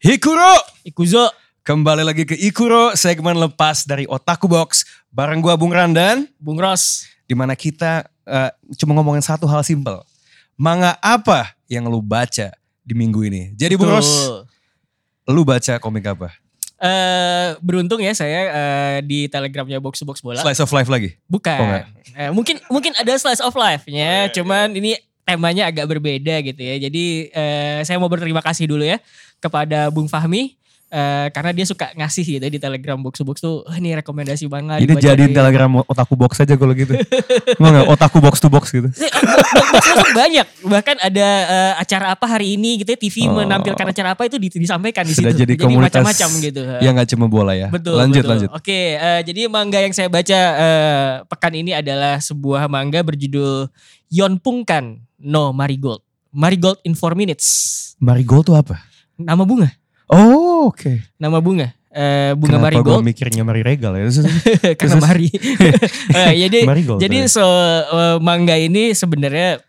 Hikuro! Ikuzo. Kembali lagi ke Ikuro, segmen lepas dari Otaku Box. Bareng gua Bung Randan. Bung Ros. Dimana kita cuma ngomongin satu hal simpel. Manga apa yang lu baca di minggu ini? Jadi Bung Ros, lu baca komik apa? Beruntung ya saya di telegramnya Box to Box Bola. Slice of Life lagi? Bukan. Oh, enggak. Mungkin ada Slice of Life-nya. Cuman ini temanya agak berbeda gitu ya. Jadi saya mau berterima kasih dulu ya kepada Bung Fahmi. Karena dia suka ngasih gitu ya di telegram Box to Box tuh. Ini rekomendasi banget. Ini jadiin telegram Otaku Box aja kalau gitu. Mau gak Otaku Box to Box gitu? Box banyak. Bahkan ada acara apa hari ini gitu ya. TV menampilkan acara apa itu disampaikan di situ. Sudah jadi komunitas macam-macam gitu. yang gak cuma bola ya. Betul. Lanjut. Oke, jadi manga yang saya baca pekan ini adalah sebuah manga berjudul Yonpungkan no Marigold. Marigold in 4 Minutes. Marigold tuh apa? Nama bunga. Oh, oke. Nama bunga. Bunga Kenapa marigold. gue mikirnya Mari Regal ya? Karena Mari. Marigold, jadi manga ini sebenarnya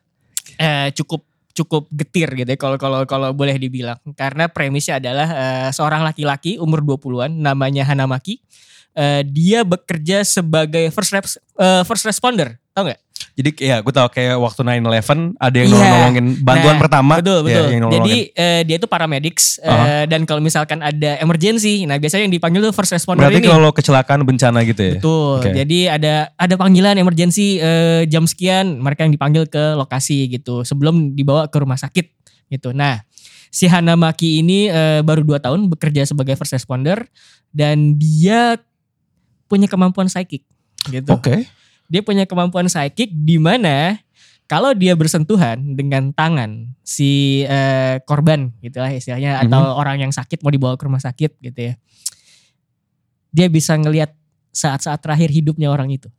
cukup getir gitu ya kalau boleh dibilang. Karena premisnya adalah seorang laki-laki umur 20-an namanya Hanamaki. Dia bekerja sebagai first responder, tau gak? Jadi ya gue tau kayak waktu 9/11 ada yang nolongin bantuan pertama. Betul. Ya, Jadi dia itu paramedics dan kalau misalkan ada emergency, nah biasanya yang dipanggil tuh first responder. Berarti ini. kalau kecelakaan bencana gitu ya? Betul. Okay. Jadi ada panggilan emergency jam sekian, mereka yang dipanggil ke lokasi gitu sebelum dibawa ke rumah sakit gitu. Nah, si Hanamaki ini baru 2 tahun bekerja sebagai first responder dan dia punya kemampuan psychic gitu. Oke. Dia punya kemampuan psychic di mana kalau dia bersentuhan dengan tangan si korban gitu lah istilahnya atau orang yang sakit mau dibawa ke rumah sakit gitu ya. Dia bisa ngelihat saat-saat terakhir hidupnya orang itu.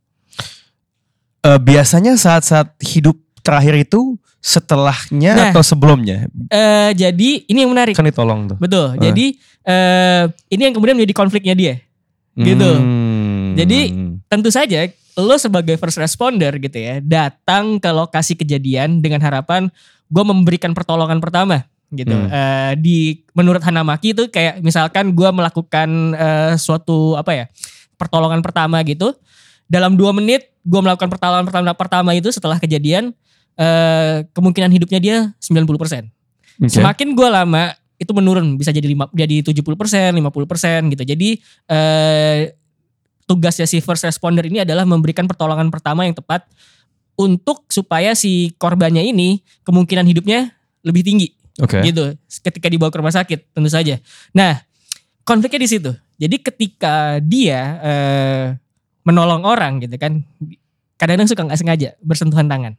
Biasanya saat-saat hidup terakhir itu setelahnya atau sebelumnya? Jadi ini yang menarik. Kan ditolong tuh. Betul. Jadi ini yang kemudian menjadi konfliknya dia. Gitu. Jadi tentu saja lo sebagai first responder gitu ya datang ke lokasi kejadian dengan harapan gue memberikan pertolongan pertama gitu. Menurut Hanamaki itu kayak misalkan gue melakukan suatu pertolongan pertama gitu. Dalam 2 menit gue melakukan pertolongan pertama itu setelah kejadian kemungkinan hidupnya dia 90%. Okay. Semakin gue lama itu menurun bisa jadi 70%, 50% gitu. Jadi tugasnya si first responder ini adalah memberikan pertolongan pertama yang tepat untuk supaya si korbannya ini kemungkinan hidupnya lebih tinggi. Okay. Gitu. Ketika dibawa ke rumah sakit tentu saja. Nah, konfliknya di situ. Jadi ketika dia menolong orang gitu kan, kadang-kadang suka nggak sengaja bersentuhan tangan.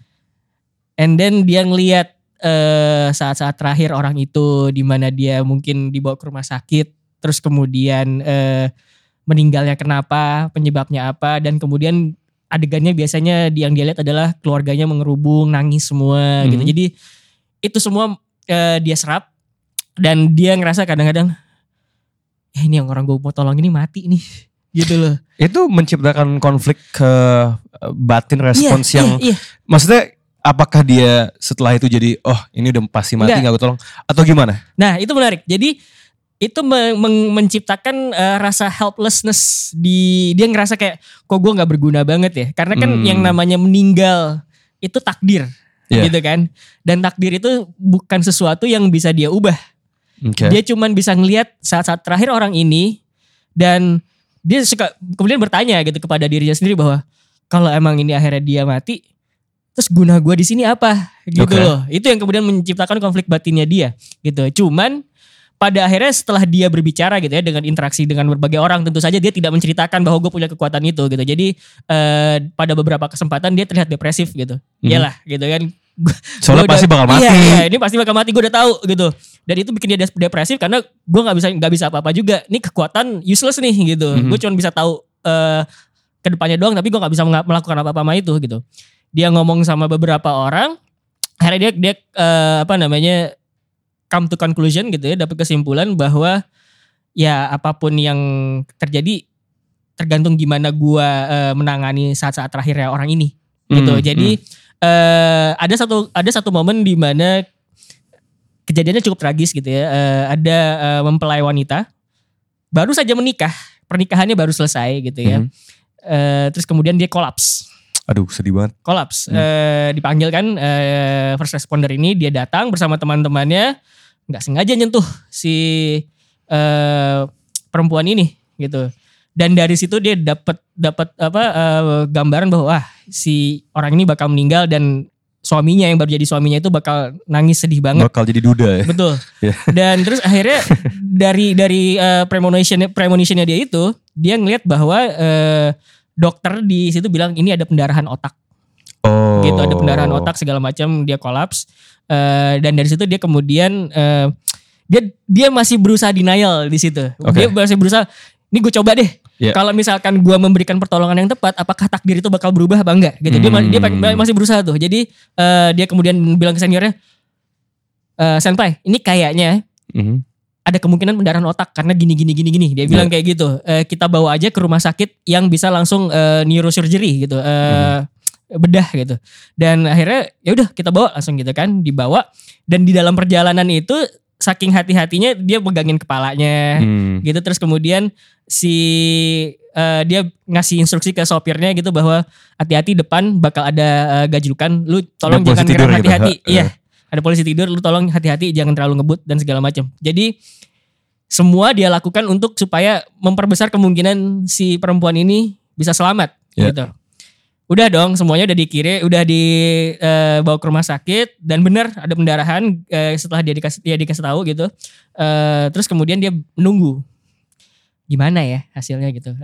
And then dia ngelihat saat-saat terakhir orang itu di mana dia mungkin dibawa ke rumah sakit, terus kemudian meninggalnya kenapa, penyebabnya apa, dan kemudian adegannya biasanya yang dia lihat adalah keluarganya mengerubung, nangis semua gitu. Jadi itu semua dia serap dan dia ngerasa kadang-kadang ini yang orang gue mau tolong ini mati nih gitu loh. Itu menciptakan konflik ke batin respons yang maksudnya apakah dia setelah itu jadi ini udah pasti mati gak gue tolong atau gimana? Nah itu menarik. Jadi itu menciptakan rasa helplessness dia ngerasa kayak kok gue nggak berguna banget ya karena kan yang namanya meninggal itu takdir gitu kan, dan takdir itu bukan sesuatu yang bisa dia ubah. Dia cuman bisa ngelihat saat-saat terakhir orang ini dan dia suka kemudian bertanya gitu kepada dirinya sendiri bahwa kalau emang ini akhirnya dia mati terus guna gue di sini apa gitu loh. Itu yang kemudian menciptakan konflik batinnya dia gitu. Cuman pada akhirnya setelah dia berbicara gitu ya dengan interaksi dengan berbagai orang, tentu saja dia tidak menceritakan bahwa gue punya kekuatan itu gitu. Jadi pada beberapa kesempatan dia terlihat depresif gitu. Iyalah gitu kan. Soalnya pasti bakal mati. Iya, ini pasti bakal mati, gue udah tahu gitu. Dan itu bikin dia depresif karena gue nggak bisa apa-apa juga. Ini kekuatan useless nih gitu. Gue cuma bisa tahu ke depannya doang, tapi gue nggak bisa melakukan apa-apa sama itu gitu. Dia ngomong sama beberapa orang, akhirnya dia come to conclusion gitu ya, dapat kesimpulan bahwa ya apapun yang terjadi tergantung gimana gua menangani saat-saat terakhirnya orang ini gitu. Jadi ada satu momen di mana kejadiannya cukup tragis gitu ya. Ada mempelai wanita baru saja menikah, pernikahannya baru selesai gitu ya. Terus kemudian dia kolaps. Aduh, sedih banget. Kolaps. Dipanggil kan first responder ini, dia datang bersama teman-temannya, nggak sengaja nyentuh si perempuan ini gitu. Dan dari situ dia dapat gambaran bahwa si orang ini bakal meninggal dan suaminya yang baru jadi suaminya itu bakal nangis sedih banget. Bakal jadi duda ya. Betul. Dan terus akhirnya dari premonitionnya dia itu, dia ngelihat bahwa dokter di situ bilang ini ada pendarahan otak. Gitu, ada pendarahan otak segala macam, dia kolaps. Dan dari situ dia kemudian dia masih berusaha denial di situ. Dia masih berusaha, ini gue coba deh. Kalau misalkan gue memberikan pertolongan yang tepat, apakah takdir itu bakal berubah apa enggak? Gitu. Dia masih berusaha tuh. Jadi dia kemudian bilang ke seniornya, senpai, ini kayaknya ada kemungkinan pendarahan otak karena gini. Dia bilang kayak gitu. Kita bawa aja ke rumah sakit yang bisa langsung neurosurgery gitu, bedah gitu. Dan akhirnya ya udah kita bawa langsung gitu kan, dibawa. Dan di dalam perjalanan itu saking hati-hatinya dia pegangin kepalanya gitu. Terus kemudian dia ngasih instruksi ke sopirnya gitu bahwa hati-hati depan bakal ada gajlukan, lu tolong jangan gerak hati-hati. Iya, ada polisi tidur, lu tolong hati-hati jangan terlalu ngebut dan segala macam. Jadi semua dia lakukan untuk supaya memperbesar kemungkinan si perempuan ini bisa selamat gitu. Udah dong, semuanya udah udah dibawa ke rumah sakit dan benar ada pendarahan setelah dia dikasih tahu gitu. Terus kemudian dia menunggu gimana ya hasilnya gitu.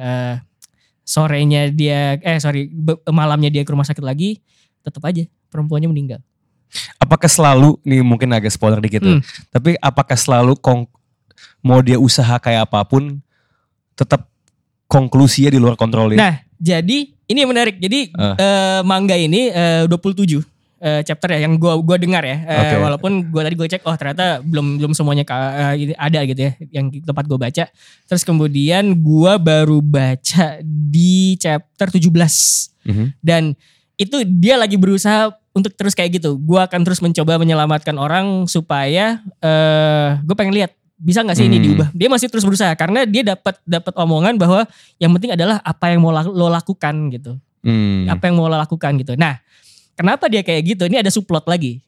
Malamnya dia ke rumah sakit lagi, tetap aja perempuannya meninggal. Apakah selalu, nih mungkin agak spoiler dikit ya, tapi apakah selalu mau dia usaha kayak apapun tetap konklusinya di luar kontrol dia? Nah, jadi ini yang menarik. Jadi manga ini 27 chapter ya yang gua dengar ya. Walaupun gue cek ternyata belum semuanya ada gitu ya yang tempat gue baca. Terus kemudian gue baru baca di chapter 17. Dan itu dia lagi berusaha untuk terus kayak gitu. Gue akan terus mencoba menyelamatkan orang supaya gue pengen lihat bisa nggak sih ini diubah. Dia masih terus berusaha karena dia dapat omongan bahwa yang penting adalah apa yang mau lo lakukan gitu. Apa yang mau lo lakukan gitu. Nah, kenapa dia kayak gitu? Ini ada subplot lagi.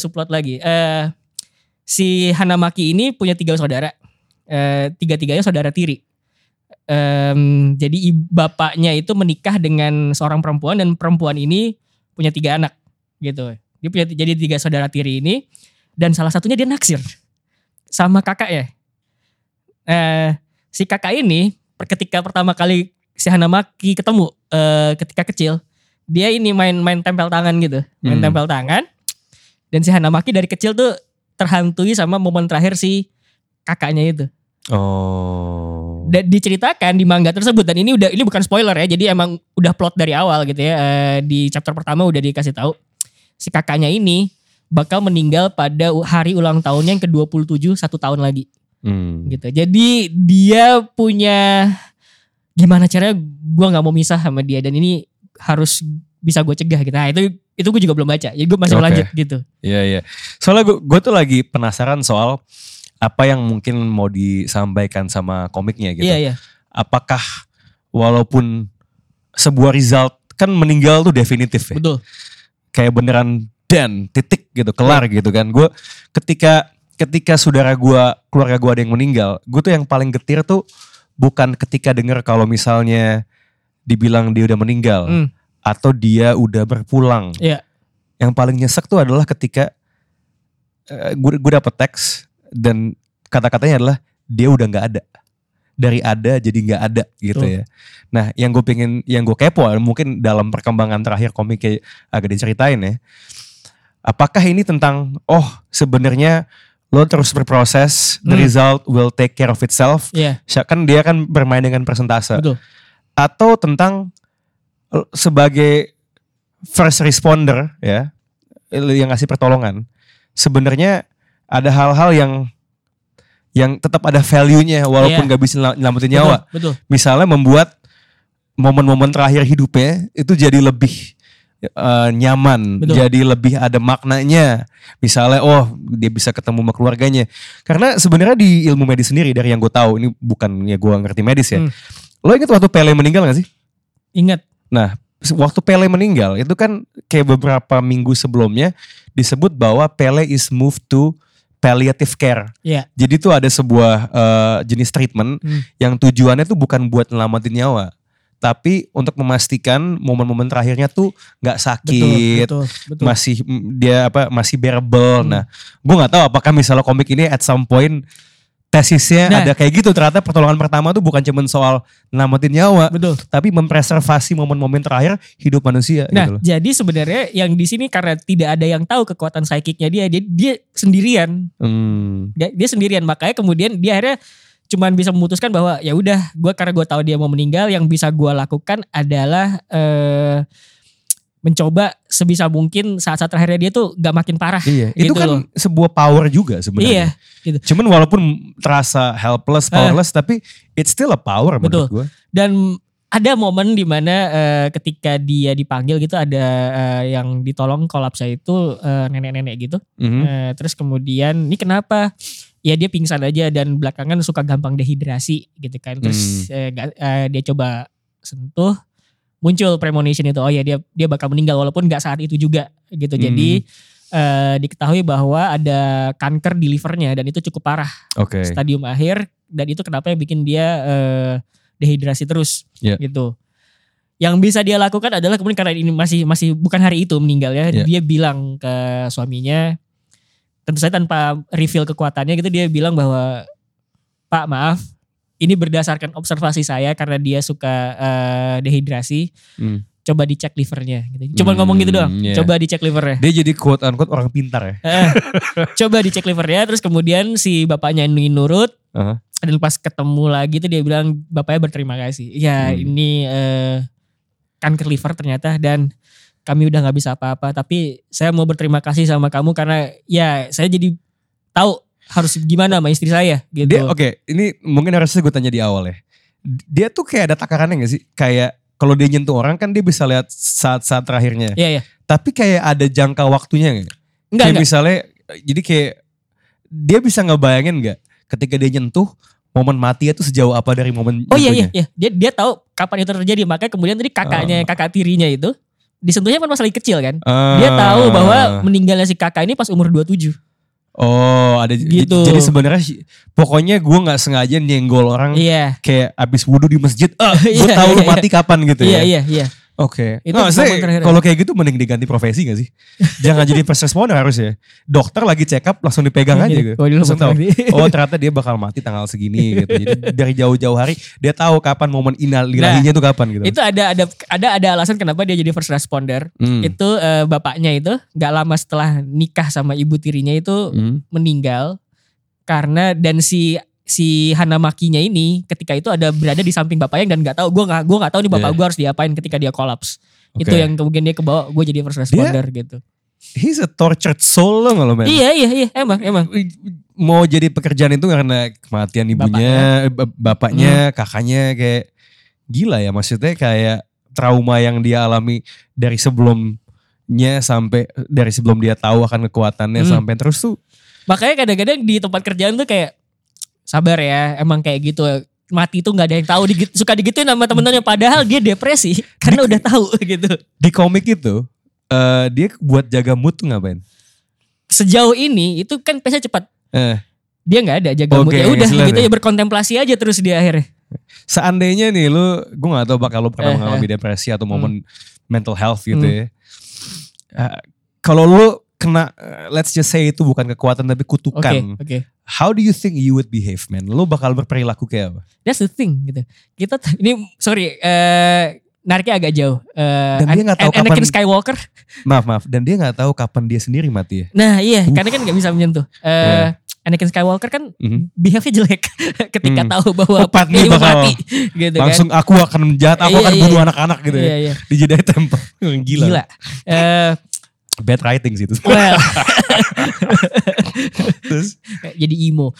Si Hanamaki ini punya 3 saudara. Tiga-tiganya saudara tiri. Jadi bapaknya itu menikah dengan seorang perempuan dan perempuan ini punya 3 anak gitu. Dia punya jadi 3 saudara tiri ini dan salah satunya dia naksir sama kakak ya. Si kakak ini ketika pertama kali si Hanamaki ketemu ketika kecil, dia ini main tempel tangan gitu. Main tempel tangan. Dan si Hanamaki dari kecil tuh terhantui sama momen terakhir si kakaknya itu. Dan diceritakan di manga tersebut, dan ini bukan spoiler ya. Jadi emang udah plot dari awal gitu ya. Di chapter pertama udah dikasih tahu si kakaknya ini bakal meninggal pada hari ulang tahunnya yang ke-27 1 tahun lagi. Gitu. Jadi dia punya gimana caranya gue gak mau misah sama dia dan ini harus bisa gue cegah gitu. Nah itu gue juga belum baca. Jadi gue masih lanjut gitu. Iya. Soalnya gue tuh lagi penasaran soal apa yang mungkin mau disampaikan sama komiknya gitu. Iya. Apakah walaupun sebuah result kan meninggal tuh definitif ya. Betul. Kayak beneran dan titik gitu, kelar gitu kan. Gue ketika keluarga gue ada yang meninggal, gue tuh yang paling getir tuh bukan ketika denger kalau misalnya dibilang dia udah meninggal atau dia udah berpulang. Yang paling nyesek tuh adalah ketika gue dapet teks dan kata-katanya adalah dia udah nggak ada, dari ada jadi nggak ada gitu ya. Nah yang gue kepo mungkin dalam perkembangan terakhir komiknya agak diceritain ya. Apakah ini tentang sebenarnya lo terus berproses, the result will take care of itself. Kan dia kan bermain dengan persentase. Betul. Atau tentang sebagai first responder ya, yang ngasih pertolongan. Sebenarnya ada hal-hal yang tetap ada value-nya walaupun gak bisa nyelamatin nyawa. Betul. Misalnya membuat momen-momen terakhir hidupnya itu jadi lebih nyaman, Betul. jadi lebih ada maknanya. Misalnya, dia bisa ketemu sama keluarganya. Karena sebenarnya di ilmu medis sendiri dari yang gue tahu, ini bukannya gue ngerti medis ya. Lo ingat waktu Pele meninggal gak sih? Ingat. Nah, waktu Pele meninggal itu kan kayak beberapa minggu sebelumnya disebut bahwa Pele is moved to palliative care. Iya. Jadi tuh ada sebuah jenis treatment yang tujuannya tuh bukan buat nyelamatin nyawa, tapi untuk memastikan momen-momen terakhirnya tuh nggak sakit, Betul. masih bearable. Nah, gue nggak tahu apakah misalnya komik ini at some point tesisnya ada kayak gitu. Ternyata pertolongan pertama tuh bukan cuma soal nyelamatin nyawa, Betul. tapi mempreservasi momen-momen terakhir hidup manusia. Nah, gitu loh. jadi sebenarnya yang di sini karena tidak ada yang tahu kekuatan psychicnya dia sendirian. Dia sendirian, makanya kemudian dia akhirnya cuman bisa memutuskan bahwa ya udah, karena gue tahu dia mau meninggal, yang bisa gue lakukan adalah mencoba sebisa mungkin saat-saat terakhirnya dia tuh gak makin parah. Iya, gitu itu kan loh. sebuah power juga sebenarnya. Iya, gitu. Cuman walaupun terasa helpless, powerless, tapi it's still a power menurut gue. Dan ada momen dimana ketika dia dipanggil gitu, ada yang ditolong kolapsa itu nenek-nenek gitu. Terus kemudian, ini kenapa? Ya dia pingsan aja dan belakangan suka gampang dehidrasi gitu kan. Terus dia coba sentuh, muncul premonition itu. Oh ya, dia bakal meninggal walaupun gak saat itu juga gitu. Jadi diketahui bahwa ada kanker di livernya dan itu cukup parah. Stadium akhir, dan itu kenapa yang bikin dia dehidrasi terus gitu. Yang bisa dia lakukan adalah kemudian karena ini masih bukan hari itu meninggal ya. Dia bilang ke suaminya, tentu saja tanpa reveal kekuatannya gitu, dia bilang bahwa, Pak maaf, ini berdasarkan observasi saya karena dia suka dehidrasi. Coba dicek livernya gitu. Coba ngomong gitu doang. Coba dicek livernya. Dia jadi quote unquote orang pintar ya. Coba dicek livernya, terus kemudian si bapaknya nurut. Dan pas ketemu lagi tuh dia bilang bapaknya berterima kasih. Ya ini kanker liver ternyata, dan kami udah gak bisa apa-apa. Tapi saya mau berterima kasih sama kamu karena ya saya jadi tahu harus gimana sama istri saya gitu. Dia ini mungkin harusnya gue tanya di awal ya. Dia tuh kayak ada takarannya gak sih? Kayak kalau dia nyentuh orang kan dia bisa lihat saat-saat terakhirnya. Iya. Tapi kayak ada jangka waktunya gak? Enggak. Misalnya, jadi kayak dia bisa ngebayangin gak ketika dia nyentuh, momen mati itu sejauh apa dari momen nyentuhnya? Iya. Dia tahu kapan itu terjadi. Makanya kemudian tadi kakak tirinya itu disentuhnya kan masih kecil kan. Dia tahu bahwa meninggalnya si kakak ini pas umur 27. Oh, ada gitu. Jadi sebenarnya pokoknya gue nggak sengaja nyenggol orang kayak abis wudhu di masjid. Gue tahu lu mati kapan gitu ya. Iya. Oke. Kalau kayak gitu mending diganti profesi gak sih? Jangan jadi first responder harus ya. Dokter lagi check up langsung dipegang aja gitu. Langsung tahu. Oh ternyata dia bakal mati tanggal segini gitu. Jadi dari jauh-jauh hari dia tahu kapan momen innalillahinya itu kapan gitu. Itu ada alasan kenapa dia jadi first responder. Itu bapaknya itu gak lama setelah nikah sama ibu tirinya itu meninggal karena, dan si Hanamakinya ini ketika itu berada di samping bapaknya dan nggak tahu, gue nggak tahu nih bapak gue harus diapain ketika dia kolaps. Itu yang kemudian dia kebawa, gue jadi first responder gitu. He's a tortured soul loh kalau men. Iya emang. Mau jadi pekerjaan itu karena kematian ibunya, bapaknya, kakaknya, kayak gila ya, maksudnya kayak trauma yang dia alami dari sebelumnya sampai dari sebelum dia tahu akan kekuatannya sampai terus tuh. Makanya kadang-kadang di tempat kerjaan tuh kayak sabar ya, emang kayak gitu. Mati itu gak ada yang tahu, suka digituin sama temen-temennya. Padahal dia depresi karena udah tahu gitu. Di komik itu dia buat jaga mood tuh ngapain? Sejauh ini itu kan pace cepat. Dia gak ada jaga mood. Ya udah gitu ya, berkontemplasi aja terus di akhirnya. Seandainya nih gue gak tahu bakal lu pernah mengalami depresi atau momen mental health gitu ya. Kalau lu kena, let's just say itu bukan kekuatan tapi kutukan. How do you think you would behave, man? Lo bakal berperilaku kayak apa? That's the thing gitu. Kita ini nariknya agak jauh. Dan dia nggak tahu kapan. Anakin Skywalker. Maaf. Dan dia nggak tahu kapan dia sendiri mati ya. Nah iya, karena kan nggak bisa menyentuh. Anakin Skywalker kan behave-nya jelek ketika tahu bahwa dia bakal mati. Gitu langsung kan. Aku akan menjahat, aku akan bunuh anak-anak gitu ya. Di Jedi Temple. Gila. Bad writing sih itu. Well. Terus jadi emo.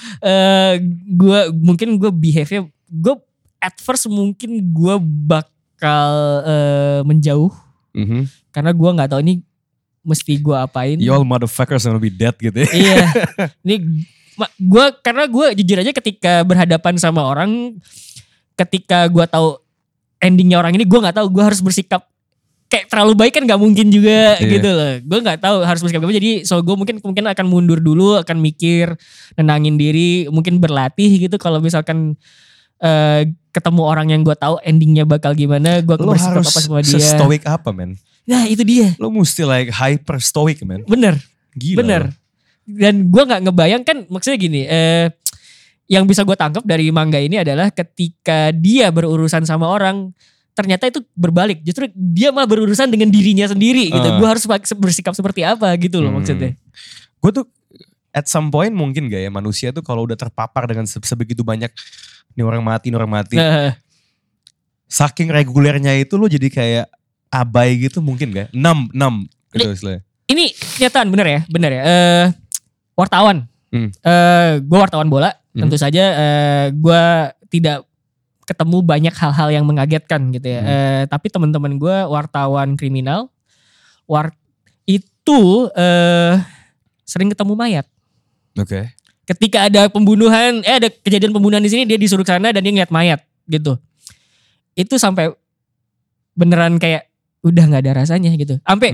Gue behave-nya, gue at first mungkin gue bakal menjauh Karena gue nggak tahu ini mesti gue apain. You all motherfuckers gonna be dead gitu ya. Iya. Ini karena gue jujur aja ketika berhadapan sama orang, ketika gue tahu endingnya orang ini, gue nggak tahu gue harus bersikap kayak terlalu baik kan nggak mungkin juga gitu loh. Gue nggak tahu harus bersikap gimana. Jadi gue mungkin akan mundur dulu, akan mikir, nenangin diri, mungkin berlatih gitu. Kalau misalkan ketemu orang yang gue tahu endingnya bakal gimana, gue akan bersikap apa sama dia. Lo harus stoic apa men? Nah itu dia. Lo mesti like hyper stoic men. Bener. Gila. Bener. Dan gue nggak ngebayang kan, maksudnya gini. Yang bisa gue tangkap dari manga ini adalah ketika dia berurusan sama orang, ternyata itu berbalik. Justru dia malah berurusan dengan dirinya sendiri gitu. Gue harus bersikap seperti apa gitu loh maksudnya. Gue tuh at some point mungkin gak ya, manusia tuh kalau udah terpapar dengan sebegitu banyak ini orang mati. Saking regulernya itu lo jadi kayak abai gitu mungkin gak? Numb gitu istilahnya. Ini kenyataan bener ya. Wartawan. Gue wartawan bola. Tentu saja gue tidak ketemu banyak hal-hal yang mengagetkan gitu ya. Tapi teman-teman gue wartawan kriminal itu sering ketemu mayat. Oke. Ketika ada pembunuhan, ada kejadian pembunuhan di sini, dia disuruh ke sana dan dia ngeliat mayat gitu. Itu sampai beneran kayak udah nggak ada rasanya gitu. Sampai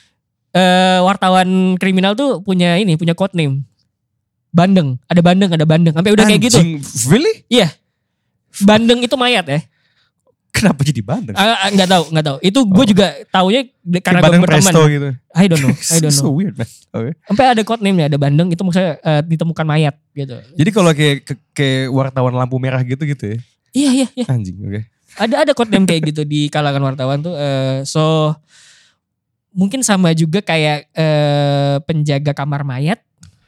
wartawan kriminal tuh punya code name. Bandeng. Sampai udah kayak gitu. Really? Iya. Bandeng itu mayat ya. Kenapa jadi Bandeng? Nggak tahu. Itu gue juga taunya karena gue berteman. Presto gitu. I don't know. So weird man. Okay. Sampai ada code name-nya, ada Bandeng itu maksudnya ditemukan mayat gitu. Jadi kalau kayak wartawan lampu merah gitu ya? Iya. Anjing, oke. Ada code name kayak gitu di kalangan wartawan tuh. So mungkin sama juga kayak penjaga kamar mayat.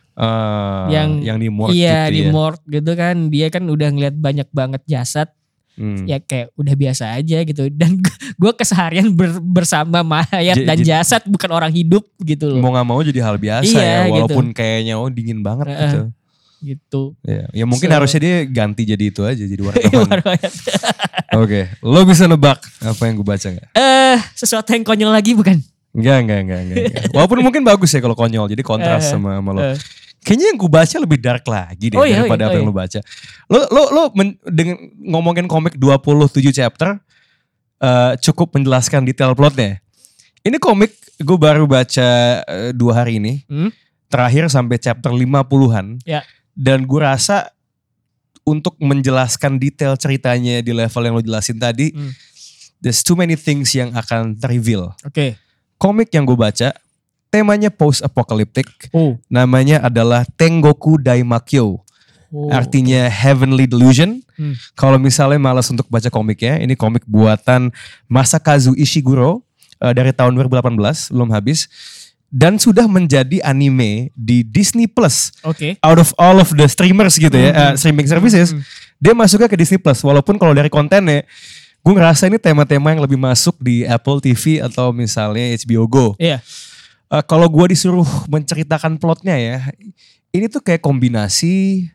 Yang di morgue iya, gitu di ya. morgue gitu kan. Dia kan udah ngeliat banyak banget jasad. Ya kayak udah biasa aja gitu. Dan gue keseharian bersama mayat dan jasad, bukan orang hidup gitu loh. Mau gak mau jadi hal biasa ya. Walaupun kayaknya dingin banget gitu. Gitu. Ya mungkin harusnya dia ganti jadi itu aja. Jadi wartawan. Oke. Lo bisa nebak apa yang gue baca gak? Sesuatu yang konyol lagi bukan? Enggak. Walaupun mungkin bagus ya kalau konyol. Jadi kontras sama lo. Kayaknya yang gue baca lebih dark lagi deh daripada apa yang lo baca. Lo dengan ngomongin komik 27 chapter cukup menjelaskan detail plotnya. Ini komik gue baru baca 2 hari ini. Terakhir sampai chapter 50-an. Ya. Dan gue rasa untuk menjelaskan detail ceritanya di level yang lo jelasin tadi, there's too many things yang akan ter-reveal. Oke. Komik yang gue baca temanya post-apocalyptic. Namanya adalah Tengoku Daimakyo. Artinya Heavenly Delusion. Kalau misalnya malas untuk baca komiknya, ini komik buatan Masakazu Ishiguro dari tahun 2018, belum habis. Dan sudah menjadi anime di Disney Plus. Out of all of the streamers gitu ya, streaming services, dia masuknya ke Disney Plus. Walaupun kalau dari kontennya, gue ngerasa ini tema-tema yang lebih masuk di Apple TV atau misalnya HBO Go. Iya. Kalau gue disuruh menceritakan plotnya ya, ini tuh kayak kombinasi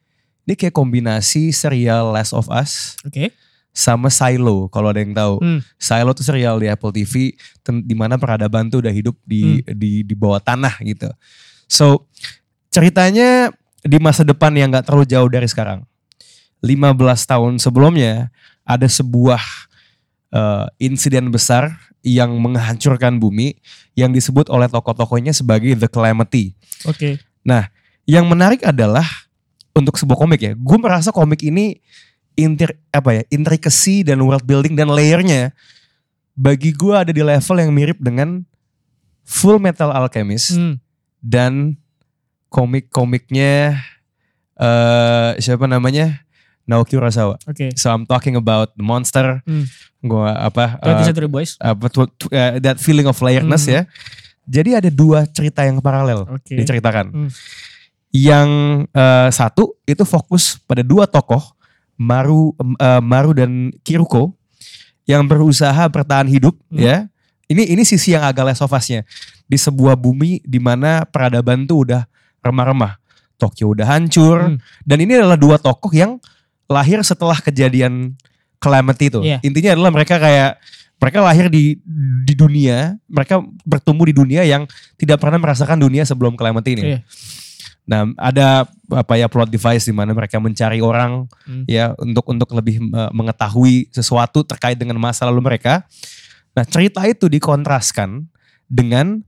serial Last of Us sama Silo, kalau ada yang tahu. Silo tuh serial di Apple TV di mana peradaban tuh udah hidup di bawah tanah gitu. So ceritanya di masa depan yang gak terlalu jauh dari sekarang. 15 tahun sebelumnya ada sebuah insiden besar yang menghancurkan bumi yang disebut oleh tokoh-tokohnya sebagai The Calamity. Nah, yang menarik adalah untuk sebuah komik ya, gue merasa komik ini intricacy dan world building dan layernya bagi gue ada di level yang mirip dengan Full Metal Alchemist dan komik-komiknya siapa namanya? Naoki Urasawa. So I'm talking about The Monster. Gua 20th Century Boys. That feeling of layerness ya. Jadi ada 2 cerita yang paralel diceritakan. Yang satu itu fokus pada 2 tokoh, Maru dan Kiruko, yang berusaha bertahan hidup ya. Ini sisi yang agak Last of Us-nya. Di sebuah bumi di mana peradaban tuh udah remah-remah. Tokyo udah hancur. Dan ini adalah 2 tokoh yang lahir setelah kejadian Calamity itu. Intinya adalah mereka kayak Mereka lahir di dunia, mereka bertumbuh di dunia yang tidak pernah merasakan dunia sebelum Clementine ini. Iya. Nah, ada plot device di mana mereka mencari orang ya untuk lebih mengetahui sesuatu terkait dengan masa lalu mereka. Nah, cerita itu dikontraskan dengan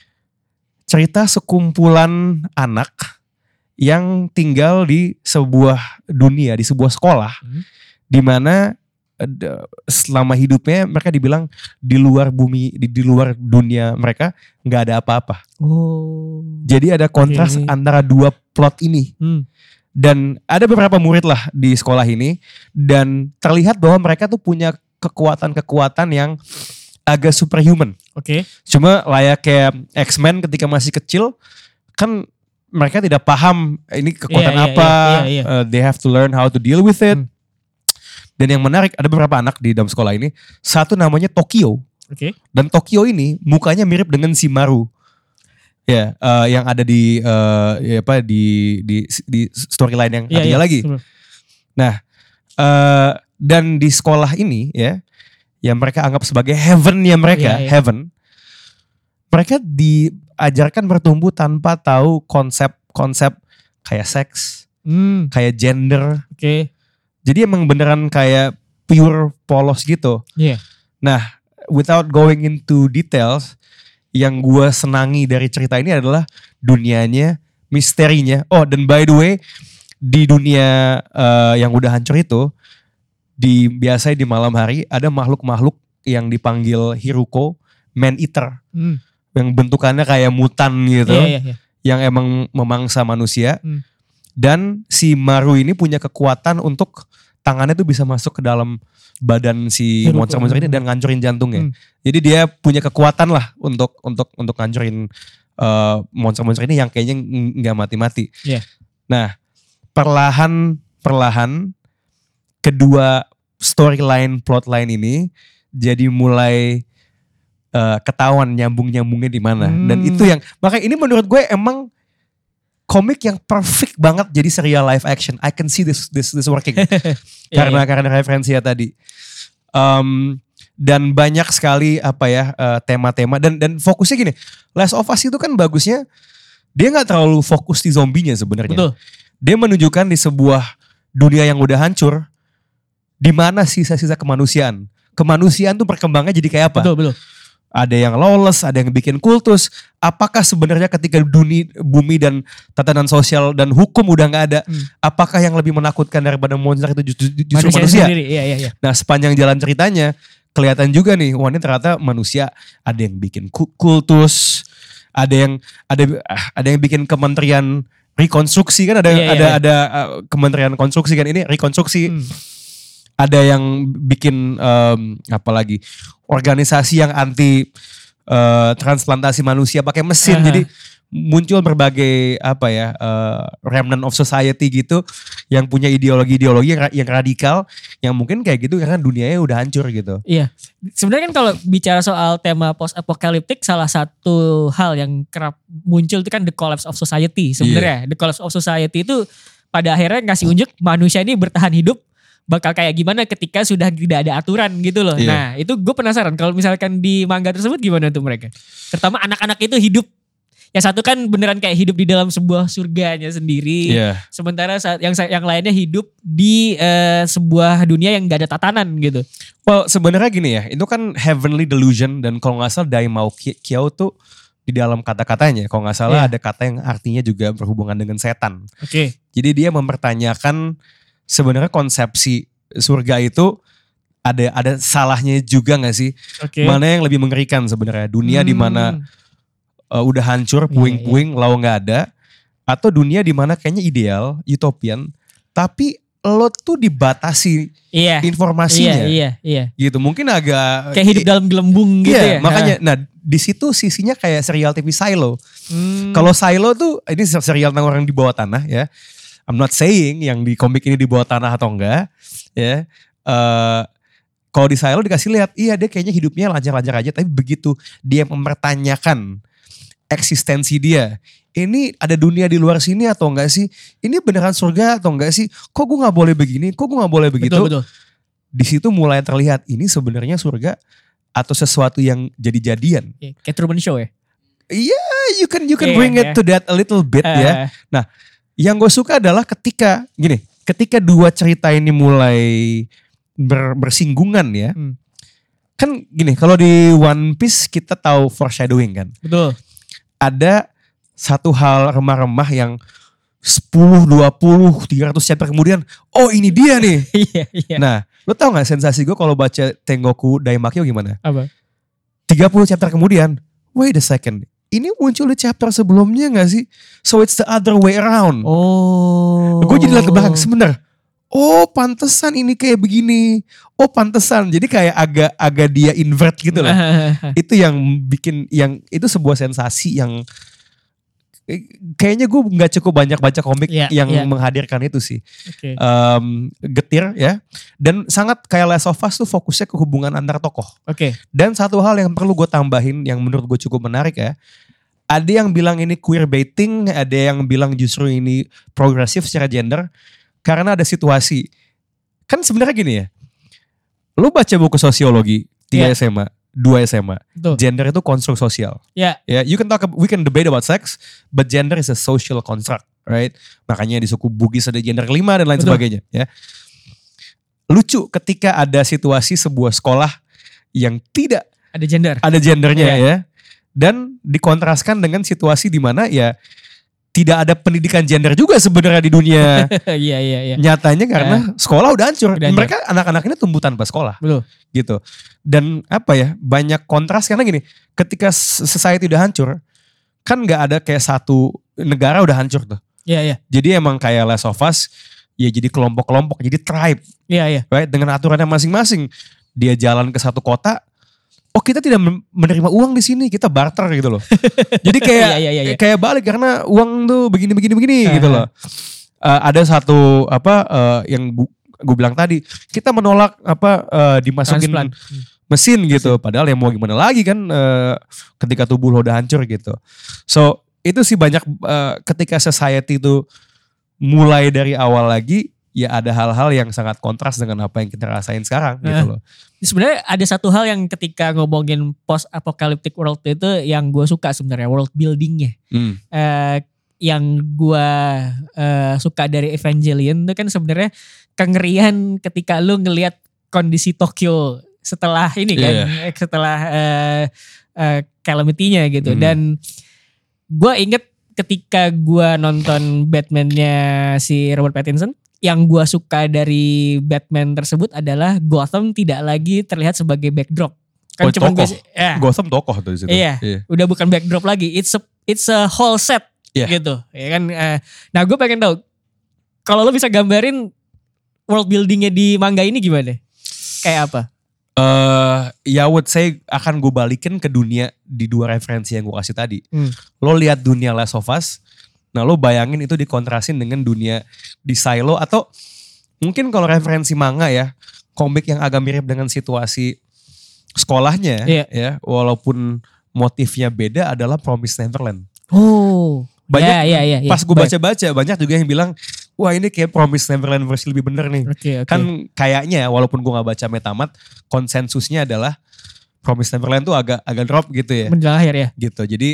cerita sekumpulan anak yang tinggal di sebuah dunia, di sebuah sekolah di mana selama hidupnya mereka dibilang di luar bumi, di luar dunia mereka nggak ada apa-apa. Oh. Jadi ada kontras antara dua plot ini. Dan ada beberapa murid lah di sekolah ini dan terlihat bahwa mereka tuh punya kekuatan-kekuatan yang agak superhuman. Oke. Cuma kayak X-Men ketika masih kecil kan mereka tidak paham ini kekuatan apa. They have to learn how to deal with it. Dan yang menarik ada beberapa anak di dalam sekolah ini. Satu namanya Tokyo. Oke. Dan Tokyo ini mukanya mirip dengan si Maru. Ya, yang ada di storyline yang ketiga lagi. Nah, dan di sekolah ini ya, yang mereka anggap sebagai heaven-nya mereka, heaven. Mereka diajarkan bertumbuh tanpa tahu konsep kayak seks, kayak gender. Oke. Jadi emang beneran kayak pure polos gitu. Iya. Nah, without going into details, yang gue senangi dari cerita ini adalah dunianya, misterinya. Oh, dan by the way, di dunia yang udah hancur itu, biasanya di malam hari ada makhluk-makhluk yang dipanggil Hiruko, man eater, yang bentukannya kayak mutan gitu, yang emang memangsa manusia. Dan si Maru ini punya kekuatan untuk tangannya tuh bisa masuk ke dalam badan si monster-monster ini dan ngancurin jantungnya. Jadi dia punya kekuatan lah untuk ngancurin monster-monster ini yang kayaknya nggak mati-mati. Nah, perlahan kedua storyline plotline ini jadi mulai ketahuan nyambungnya di mana. Dan itu yang makanya ini menurut gue emang komik yang perfect banget jadi serial live action. I can see this working. karena referensinya tadi. Dan banyak sekali tema-tema dan fokusnya gini. Last of Us itu kan bagusnya dia nggak terlalu fokus di zombinya sebenarnya. Betul. Dia menunjukkan di sebuah dunia yang udah hancur di mana sisa-sisa kemanusiaan. Kemanusiaan tuh perkembangannya jadi kayak apa? Betul. Ada yang lawless, ada yang bikin kultus. Apakah sebenarnya ketika bumi dan tatanan sosial dan hukum udah gak ada, apakah yang lebih menakutkan daripada monster itu justru manusia? Iya. Nah, sepanjang jalan ceritanya kelihatan juga nih, wah ini ternyata manusia ada yang bikin kultus, ada yang bikin kementerian rekonstruksi kan, ada kementerian konstruksi kan, ini rekonstruksi. Ada yang bikin apalagi organisasi yang anti transplantasi manusia pakai mesin. Jadi muncul berbagai remnant of society gitu yang punya ideologi yang radikal yang mungkin kayak gitu karena dunianya udah hancur gitu. Iya. Sebenarnya kan kalau bicara soal tema post apokaliptik, salah satu hal yang kerap muncul itu kan the collapse of society sebenarnya. The collapse of society itu pada akhirnya ngasih unjuk manusia ini bertahan hidup bakal kayak gimana ketika sudah tidak ada aturan gitu loh. Nah itu gue penasaran kalau misalkan di manga tersebut gimana tuh mereka. Terutama anak-anak itu hidup. Yang satu kan beneran kayak hidup di dalam sebuah surganya sendiri. Sementara yang lainnya hidup di sebuah dunia yang gak ada tatanan gitu. Well sebenarnya gini ya, itu kan heavenly delusion dan kalau gak salah Daimao Kiao tuh di dalam kata-katanya. Kalau gak salah ada kata yang artinya juga berhubungan dengan setan. Jadi dia mempertanyakan sebenarnya konsepsi surga itu ada salahnya juga gak sih? Mana yang lebih mengerikan sebenarnya? Dunia di mana udah hancur, puing-puing, lau gak ada. Atau dunia di mana kayaknya ideal, utopian, tapi lo tuh dibatasi informasinya. Iya. Gitu, mungkin agak kayak hidup dalam gelembung gitu ya. Makanya, nah di situ sisinya kayak serial TV Silo. Kalau Silo tuh, ini serial tentang orang di bawah tanah ya. I'm not saying yang di komik ini di bawah tanah atau enggak, ya. Kalau di Silo dikasih lihat, iya dia kayaknya hidupnya lancar-lancar aja, tapi begitu dia mempertanyakan eksistensi dia, ini ada dunia di luar sini atau enggak sih? Ini beneran surga atau enggak sih? Kok gue nggak boleh begini? Kok gue nggak boleh begitu? Betul. Di situ mulai terlihat ini sebenarnya surga atau sesuatu yang jadi-jadian. Kayak Truman Show ya. Iya, you can bring it to that a little bit ya. Nah, yang gue suka adalah ketika dua cerita ini mulai bersinggungan ya. Kan gini, kalau di One Piece kita tahu foreshadowing kan. Betul. Ada satu hal remah-remah yang 10, 20, 300 chapter kemudian, oh ini dia nih. Iya. Nah, lo tau gak sensasi gue kalau baca Tengoku Daimakyo gimana? Apa? 30 chapter kemudian, wait a second. Ini muncul di chapter sebelumnya gak sih? So it's the other way around. Oh. Gue jadi lihat ke belakang sebentar. Oh pantesan ini kayak begini. Oh pantesan. Jadi kayak agak dia invert gitu loh. Itu yang bikin, itu sebuah sensasi yang kayaknya gue gak cukup banyak baca komik yang menghadirkan itu sih. Okay. Getir ya. Dan sangat kayak Last of Us tuh fokusnya ke hubungan antar tokoh. Oke. Dan satu hal yang perlu gue tambahin yang menurut gue cukup menarik ya. Ada yang bilang ini queer baiting, ada yang bilang justru ini progresif secara gender. Karena ada situasi. Kan sebenarnya gini ya. Lu baca buku sosiologi 3 SMA. 2 SMA. Betul. Gender itu konstruk sosial. Ya. Yeah, we can debate about sex, but gender is a social construct, right? Makanya di suku Bugis ada gender kelima dan lain sebagainya, ya. Lucu ketika ada situasi sebuah sekolah yang tidak ada gendernya ya. Dan dikontraskan dengan situasi di mana ya tidak ada pendidikan gender juga sebenarnya di dunia. Iya. Nyatanya karena sekolah udah hancur. Mereka anak-anak ini tumbuh tanpa sekolah. Betul. Gitu. Dan banyak kontras karena gini, ketika society udah hancur, kan gak ada kayak satu negara udah hancur tuh. Iya. Jadi emang kayak Last of Us, ya jadi kelompok-kelompok, jadi tribe. Iya. Right? Dengan aturannya masing-masing. Dia jalan ke satu kota, oh kita tidak menerima uang di sini, kita barter gitu loh. Jadi kayak kayak balik karena uang tuh begini gitu loh. Ada satu yang gue bilang tadi, kita menolak dimasukin transplant mesin gitu. Padahal ya mau gimana lagi kan ketika tubuh lo udah hancur gitu. So itu sih banyak ketika society itu mulai dari awal lagi, ya ada hal-hal yang sangat kontras dengan apa yang kita rasain sekarang gitu loh. Sebenarnya ada satu hal yang ketika ngomongin post apocalyptic world itu yang gue suka sebenarnya, world buildingnya. Yang gue suka dari Evangelion itu kan sebenarnya kengerian ketika lu ngelihat kondisi Tokyo setelah ini kan, setelah calamity-nya gitu. Dan gue inget ketika gue nonton Batman-nya si Robert Pattinson, yang gue suka dari Batman tersebut adalah Gotham tidak lagi terlihat sebagai backdrop. Kan cuma Gotham tokoh tuh di situ. Iya, udah bukan backdrop lagi. It's a whole set gitu. Ya kan. Nah, gue pengen tahu kalau lo bisa gambarin world buildingnya di manga ini gimana? Kayak apa? Ya would say akan gue balikin ke dunia di dua referensi yang gue kasih tadi. Lo lihat dunia Last of Us. Nah lo bayangin itu dikontrasin dengan dunia di Silo atau mungkin kalau referensi manga ya, komik yang agak mirip dengan situasi sekolahnya ya, walaupun motifnya beda adalah Promised Neverland. Oh, banyak pas gue baca-baca banyak juga yang bilang, wah ini kayak Promised Neverland versi lebih bener nih. Okay. Kan kayaknya walaupun gue gak baca Metamat, konsensusnya adalah Promised Neverland tuh agak drop gitu ya. Menjelang akhir ya. Gitu. Jadi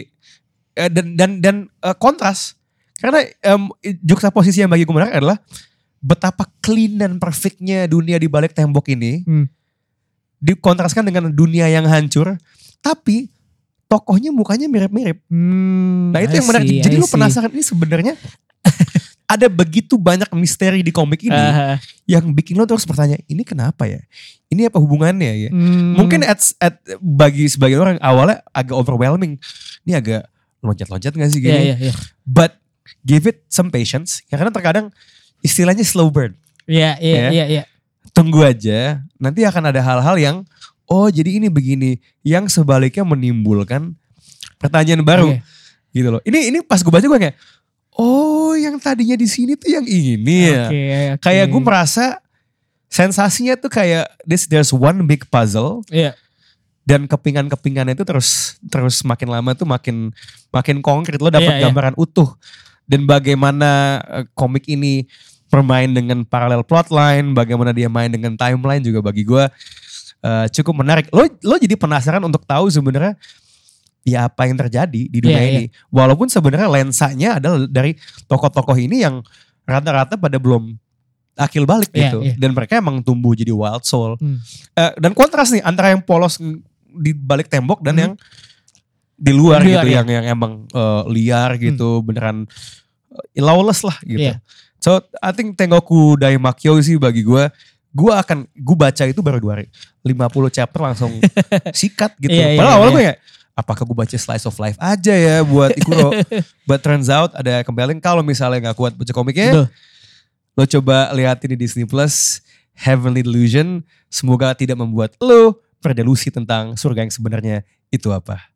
dan kontras. Karena juxtaposisi yang bagi gue menarik adalah betapa clean dan perfectnya dunia di balik tembok ini dikontraskan dengan dunia yang hancur, tapi tokohnya mukanya mirip-mirip. Nah itu yang menarik. Jadi lu penasaran ini sebenarnya ada begitu banyak misteri di komik ini yang bikin lo terus bertanya, ini kenapa ya? Ini apa hubungannya ya? Mungkin bagi sebagian orang awalnya agak overwhelming. Ini agak loncat-loncat gak sih gini? But give it some patience. Ya karena terkadang istilahnya slow burn. Iya. Tunggu aja. Nanti akan ada hal-hal yang oh jadi ini begini. Yang sebaliknya menimbulkan pertanyaan baru. Gitu loh. Ini pas gue baca gue kayak oh yang tadinya di sini tuh yang ini ya. Kayak gue merasa sensasinya tuh kayak there's one big puzzle. Dan kepingan-kepingannya itu terus makin lama tuh makin konkret. Lo dapet gambaran utuh. Dan bagaimana komik ini bermain dengan parallel plotline, bagaimana dia main dengan timeline juga bagi gue cukup menarik. Lo jadi penasaran untuk tahu sebenarnya ya apa yang terjadi di dunia ini. Walaupun sebenarnya lensanya adalah dari tokoh-tokoh ini yang rata-rata pada belum akil balik gitu. Dan mereka emang tumbuh jadi wild soul. Dan kontras nih antara yang polos di balik tembok dan yang di luar gitu. Yang emang liar gitu. Beneran lawless lah gitu. So I think Tengoku Daimakyo sih bagi gue baca itu baru 2 hari. 50 chapter langsung sikat gitu. Padahal awalnya gue ya, apakah gue baca slice of life aja ya buat Ikuro. But turns out ada compelling. Kalau misalnya gak kuat baca komiknya, lo coba liatin di Disney Plus, Heavenly Delusion. Semoga tidak membuat lo berdelusi tentang surga yang sebenarnya itu apa.